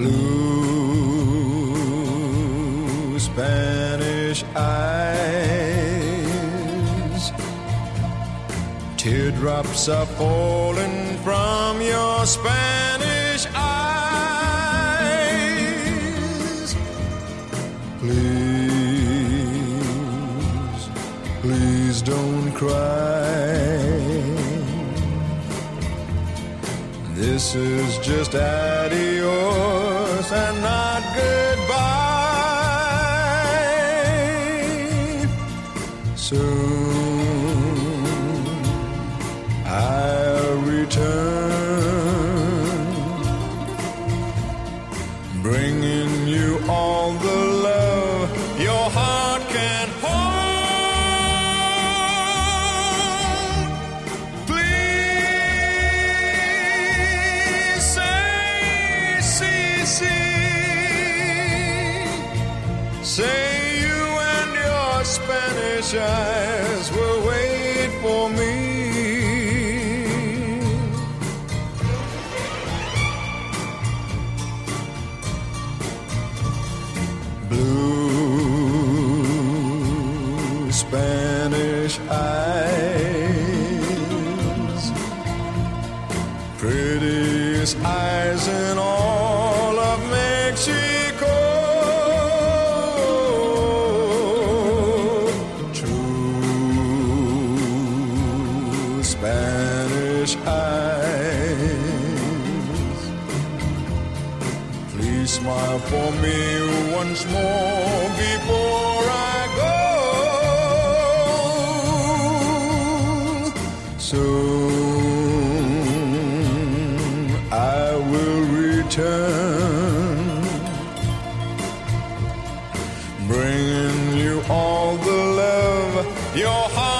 blue Spanish eyes. Teardrops are falling from your Spanish eyes. Please, please don't cry. This is just adios and not goodbye. Soon I'll return, bringing you all the love your heart can hold. Say you and your Spanish eyes will wait for me. Blue Spanish eyes, prettiest eyes in all of Mexico. Spanish eyes, please smile for me once more before I go. Soon I will return, bringing you all the love your heart